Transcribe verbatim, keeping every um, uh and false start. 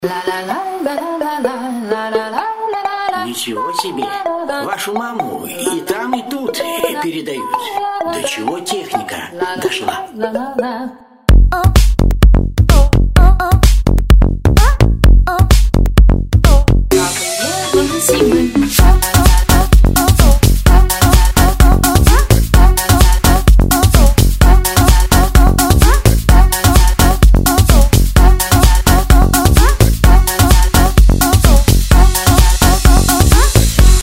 Ничего себе! Вашу маму и там, и тут передают. До чего техника дошла? Зимы.